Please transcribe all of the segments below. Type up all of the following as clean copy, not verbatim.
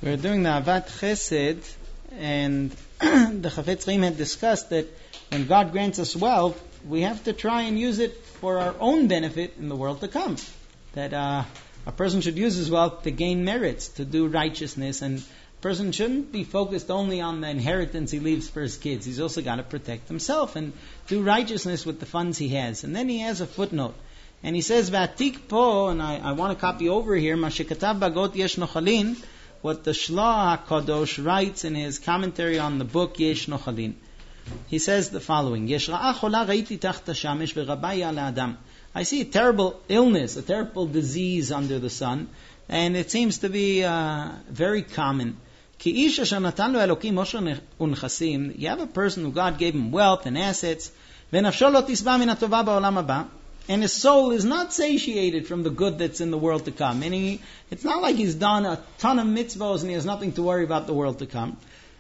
We're doing the Avat Chesed, and the Chafetz Chaim had discussed that when God grants us wealth, we have to try and use it for our own benefit in the world to come. That a person should use his wealth to gain merits, to do righteousness, and a person shouldn't be focused only on the inheritance he leaves for his kids. He's also got to protect himself and do righteousness with the funds he has. And then he has a footnote. And he says, V'atik po, and I want to copy over here, Ma shekatav bagot yesh nochalin, what the Shloah HaKadosh writes in his commentary on the book Yesh Nochalin. He says the following, Yesh ra'a chola raiti tachta shamesh v'rabai ala adam. I see a terrible illness, a terrible disease under the sun, and it seems to be very common. Ki ish asher natan lo Elokim osher unchasim. You have a person who God gave him wealth and assets, v'nafsho lo tisba min hatova ba'olam haba. And his soul is not satiated from the good that's in the world to come. Meaning, it's not like he's done a ton of mitzvahs and he has nothing to worry about the world to come.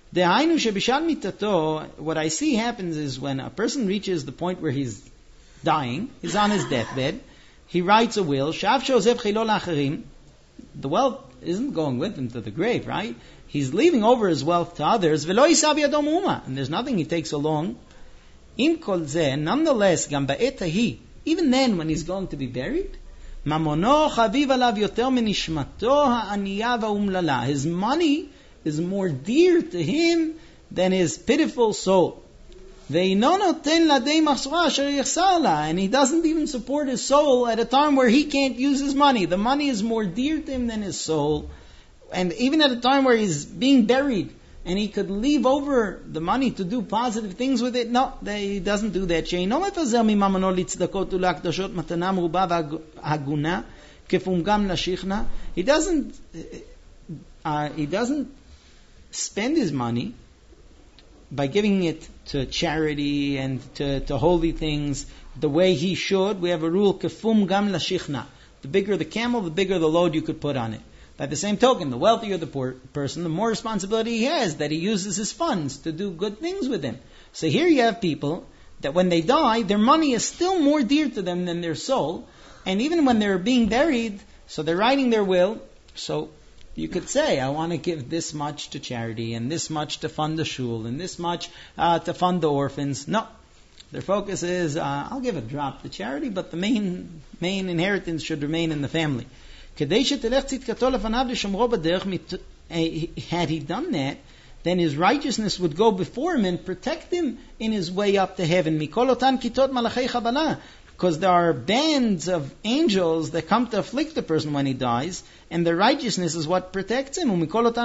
What I see happens is when a person reaches the point where he's dying, he's on his deathbed, he writes a will, the wealth isn't going with him to the grave, right? He's leaving over his wealth to others, and there's nothing he takes along. Nonetheless, even then, when he's going to be buried, his money is more dear to him than his pitiful soul. And he doesn't even support his soul at a time where he can't use his money. The money is more dear to him than his soul. And even at a time where he's being buried, and he could leave over the money to do positive things with it. No, he doesn't do that. He doesn't spend his money by giving it to charity and to holy things the way he should. We have a rule, kefum gam lashichna. The bigger the camel, the bigger the load you could put on it. By the same token, the wealthier the poor person, the more responsibility he has that he uses his funds to do good things with them. So here you have people that when they die, their money is still more dear to them than their soul. And even when they're being buried, so they're writing their will. So you could say, I want to give this much to charity, and this much to fund the shul, and this much to fund the orphans. No. Their focus is, I'll give a drop to charity, but the main inheritance should remain in the family. Had he done that, then his righteousness would go before him and protect him in his way up to heaven. Because there are bands of angels that come to afflict the person when he dies, and the righteousness is what protects him. And there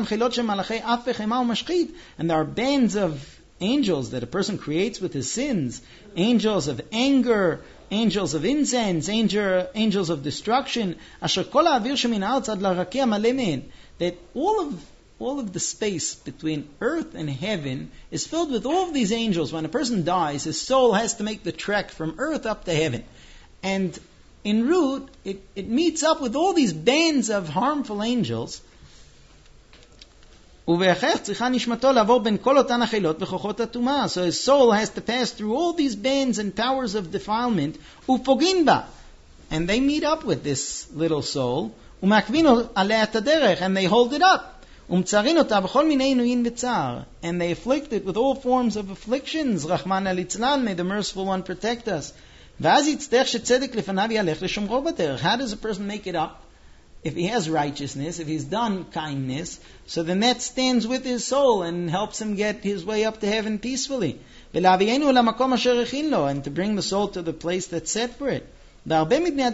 are bands of angels that a person creates with his sins, angels of anger, angels of incense, angels of destruction, that all of the space between earth and heaven is filled with all of these angels. When a person dies, his soul has to make the trek from earth up to heaven. And en route, it meets up with all these bands of harmful angels. So his soul has to pass through all these bands and powers of defilement, and they meet up with this little soul, and they hold it up, and they afflict it with all forms of afflictions. May the merciful one protect us. How does a person make it up? If he has righteousness, if he's done kindness, so then that stands with his soul and helps him get his way up to heaven peacefully. And to bring the soul to the place that's set for it. And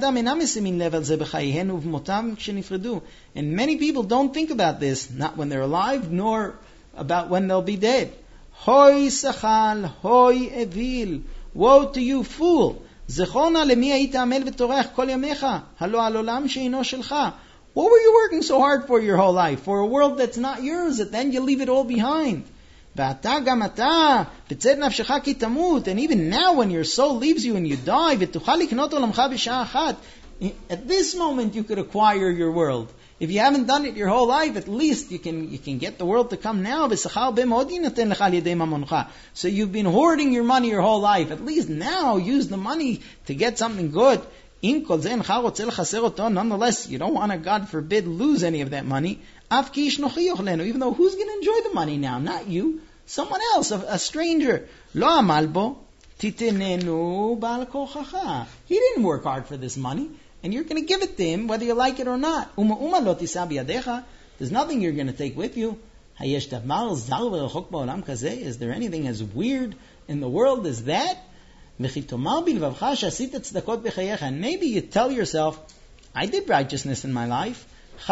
many people don't think about this, not when they're alive, nor about when they'll be dead. Hoi sachal, hoi evil, woe to you, fool! What were you working so hard for your whole life? For a world that's not yours, that then you leave it all behind. And even now when your soul leaves you and you die, at this moment you could acquire your world. If you haven't done it your whole life, at least you can get the world to come now. So you've been hoarding your money your whole life. At least now use the money to get something good. Nonetheless, you don't want to, God forbid, lose any of that money. Even though who's going to enjoy the money now? Not you. Someone else, a stranger. Lo amalbo titenenu bal kochacha. He didn't work hard for this money, and you're going to give it to him whether you like it or not. There's nothing you're going to take with you. Is there anything as weird in the world as that? And maybe you tell yourself, I did righteousness in my life.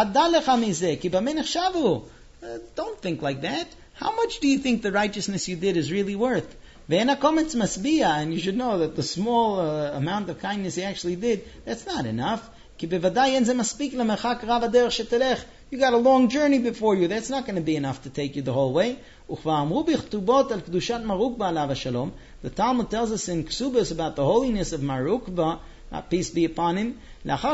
Don't think like that. How much do you think the righteousness you did is really worth? And you should know that the small amount of kindness you actually did, that's not enough. You got a long journey before you. That's not going to be enough to take you the whole way. The Talmud tells us in Ksubas about the holiness of Marukba, peace be upon him. After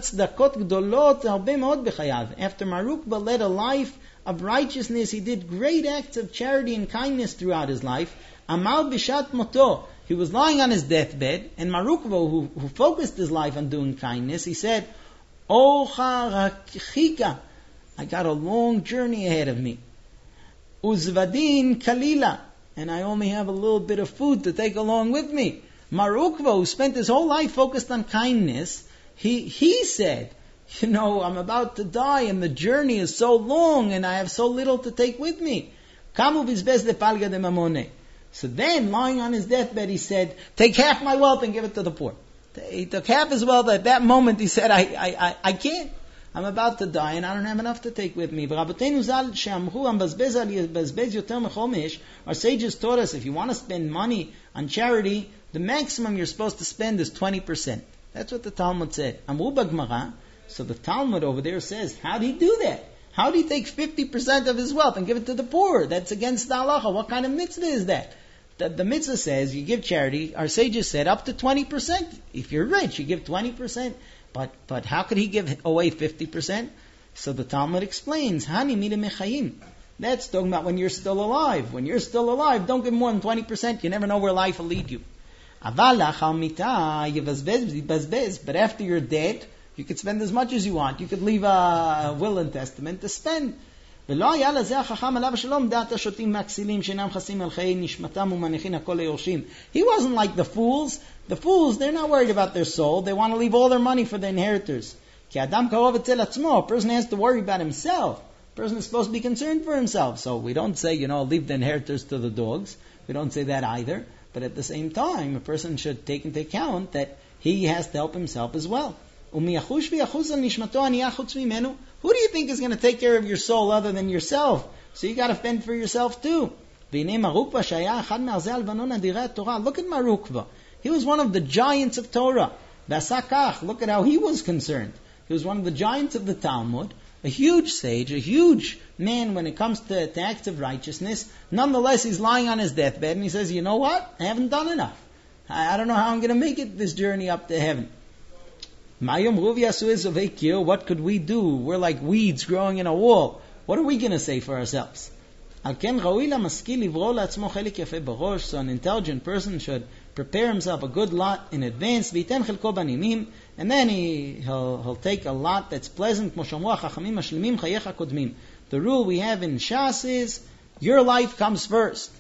Marukba led a life of righteousness, he did great acts of charity and kindness throughout his life. Amal bishat moto. He was lying on his deathbed, and Marukba, who focused his life on doing kindness, he said, Ocha rakika. I got a long journey ahead of me. Uzvadin kalila. And I only have a little bit of food to take along with me. Marukva, who spent his whole life focused on kindness, he said, I'm about to die and the journey is so long and I have so little to take with me. Kamu bizbez de palga de mamone. So then, lying on his deathbed, he said, take half my wealth and give it to the poor. He took half his wealth. At that moment, he said, I can't. I'm about to die and I don't have enough to take with me. Our sages taught us if you want to spend money on charity, the maximum you're supposed to spend is 20%. That's what the Talmud said. So the Talmud over there says, how do he do that? How do he take 50% of his wealth and give it to the poor? That's against the halacha. What kind of mitzvah is that? The mitzvah says you give charity. Our sages said up to 20%. If you're rich, you give 20%. But how could he give away 50%? So the Talmud explains, Hani mide mechayim. That's talking about when you're still alive. When you're still alive, don't give more than 20%. You never know where life will lead you. But after you're dead, you could spend as much as you want. You could leave a will and testament to spend. He wasn't like the fools. The fools, they're not worried about their soul. They want to leave all their money for the inheritors. A person has to worry about himself. A person is supposed to be concerned for himself. So we don't say, leave the inheritors to the dogs. We don't say that either. But at the same time, a person should take into account that he has to help himself as well. Who do you think is going to take care of your soul other than yourself? So you got to fend for yourself too. Look at Marukva. He was one of the giants of Torah. Look at how he was concerned. He was one of the giants of the Talmud, a huge sage, a huge man when it comes to acts of righteousness. Nonetheless, he's lying on his deathbed and he says, you know what? I haven't done enough. I don't know how I'm going to make it this journey up to heaven. What could we do? We're like weeds growing in a wall. What are we going to say for ourselves? So an intelligent person should prepare himself a good lot in advance, and then he'll take a lot that's pleasant. The rule we have in Shas is, your life comes first.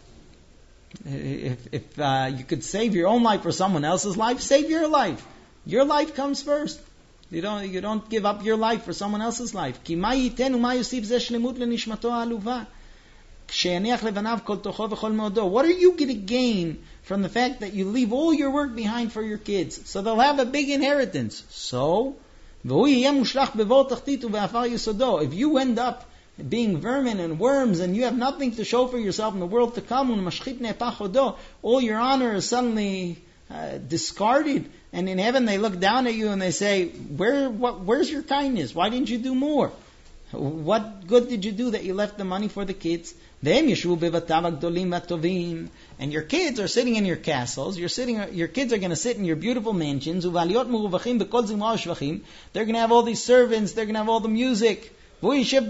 If you could save your own life for someone else's life, save your life. Your life comes first. You don't give up your life for someone else's life. What are you going to gain from the fact that you leave all your work behind for your kids? So they'll have a big inheritance. So, if you end up being vermin and worms and you have nothing to show for yourself in the world to come, all your honor is suddenly discarded, and in heaven they look down at you and they say, where's your kindness? Why didn't you do more? What good did you do that you left the money for the kids? And your kids are sitting in your castles. Your kids are going to sit in your beautiful mansions. They're going to have all these servants. They're going to have all the music. And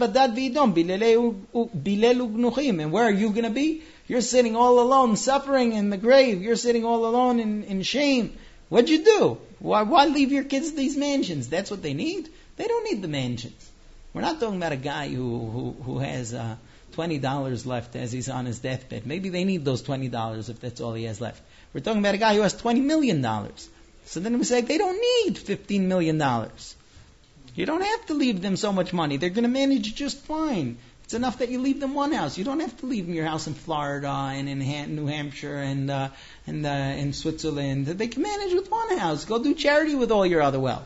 where are you going to be? You're sitting all alone, suffering in the grave. You're sitting all alone in shame. What'd you do? Why leave your kids these mansions? That's what they need? They don't need the mansions. We're not talking about a guy who has $20 left as he's on his deathbed. Maybe they need those $20 if that's all he has left. We're talking about a guy who has $20 million. So then we say, they don't need $15 million. You don't have to leave them so much money. They're going to manage just fine. It's enough that you leave them one house. You don't have to leave them your house in Florida and in New Hampshire and in Switzerland. They can manage with one house. Go do charity with all your other wealth.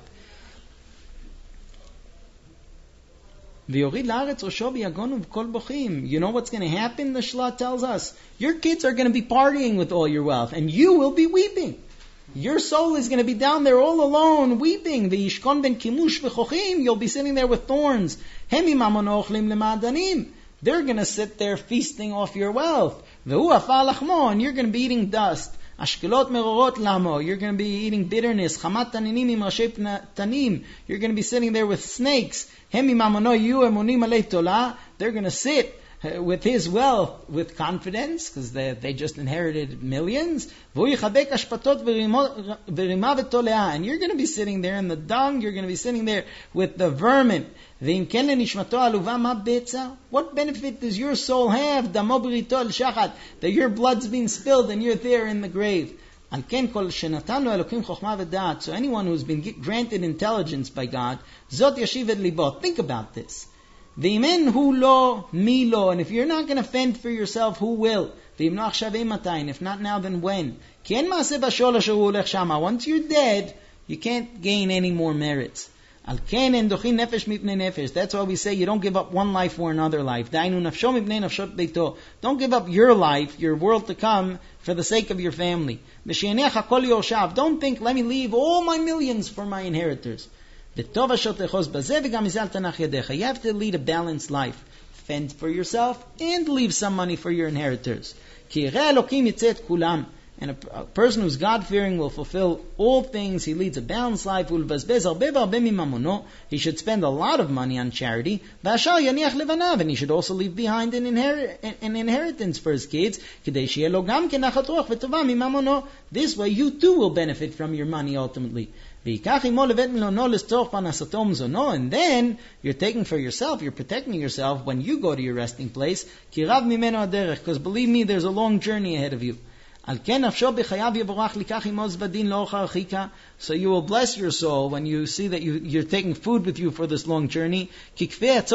You know what's going to happen? The Shla tells us. Your kids are going to be partying with all your wealth, and you will be weeping. Your soul is going to be down there all alone, weeping. You'll be sitting there with thorns. They're going to sit there feasting off your wealth. And you're going to be eating dust. You're going to be eating bitterness. You're going to be sitting there with snakes. They're going to sit with his wealth with confidence, because they just inherited millions. And you're going to be sitting there in the dung. You're going to be sitting there with the vermin. What benefit does your soul have? That your blood's been spilled and you're there in the grave. So anyone who's been granted intelligence by God, think about this. And if you're not going to fend for yourself, who will? If not now, then when? Once you're dead, you can't gain any more merits. That's why we say you don't give up one life for another life. Don't give up your life, your world to come, for the sake of your family. Don't think, let me leave all my millions for my inheritors. You have to lead a balanced life. Fend for yourself and leave some money for your inheritors. And a person who's God-fearing will fulfill all things. He leads a balanced life. He should spend a lot of money on charity. And he should also leave behind an inheritance for his kids. This way you too will benefit from your money ultimately. And then you're taking for yourself, you're protecting yourself when you go to your resting place. Because believe me, there's a long journey ahead of you. So you will bless your soul when you see that you're taking food with you for this long journey. Because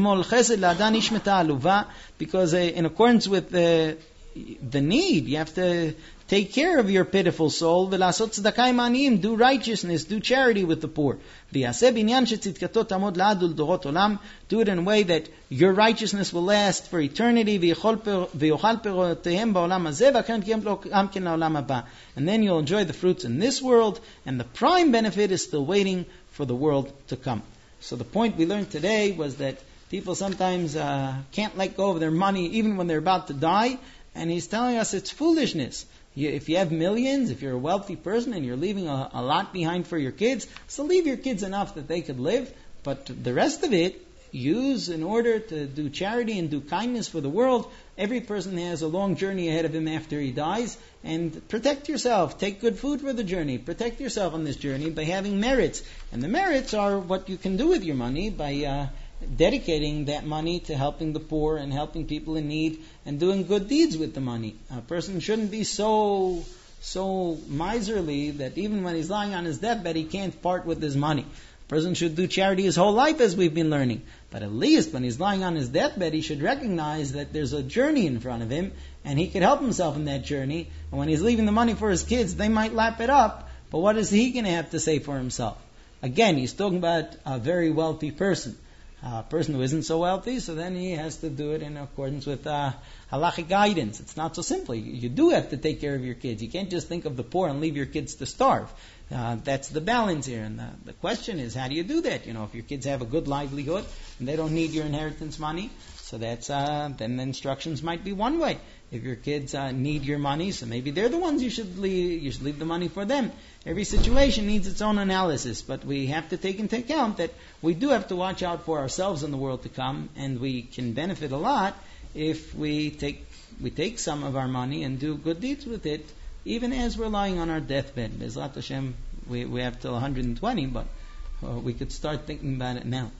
in accordance with the need, you have to take care of your pitiful soul. Do righteousness, do charity with the poor. Do it in a way that your righteousness will last for eternity. And then you'll enjoy the fruits in this world, and the prime benefit is still waiting for the world to come. So the point we learned today was that people sometimes can't let go of their money even when they're about to die, and he's telling us it's foolishness. If you have millions, if you're a wealthy person and you're leaving a lot behind for your kids, so leave your kids enough that they could live, but the rest of it, use in order to do charity and do kindness for the world. Every person has a long journey ahead of him after he dies, and protect yourself. Take good food for the journey. Protect yourself on this journey by having merits. And the merits are what you can do with your money by dedicating that money to helping the poor and helping people in need and doing good deeds with the money. A person shouldn't be so miserly that even when he's lying on his deathbed he can't part with his money. A person should do charity his whole life, as we've been learning. But at least when he's lying on his deathbed, he should recognize that there's a journey in front of him and he could help himself in that journey. And when he's leaving the money for his kids, they might lap it up, but what is he going to have to say for himself? Again, he's talking about a very wealthy person. A person who isn't so wealthy, so then he has to do it in accordance with halachic guidance. It's not so simple. You do have to take care of your kids. You can't just think of the poor and leave your kids to starve. That's the balance here. And the question is, how do you do that? If your kids have a good livelihood and they don't need your inheritance money, so that's then the instructions might be one way. If your kids need your money, so maybe they're the ones you should leave the money for them. Every situation needs its own analysis, but we have to take into account that we do have to watch out for ourselves in the world to come, and we can benefit a lot if we take some of our money and do good deeds with it, even as we're lying on our deathbed. Bezrat Hashem, we have till 120, but we could start thinking about it now.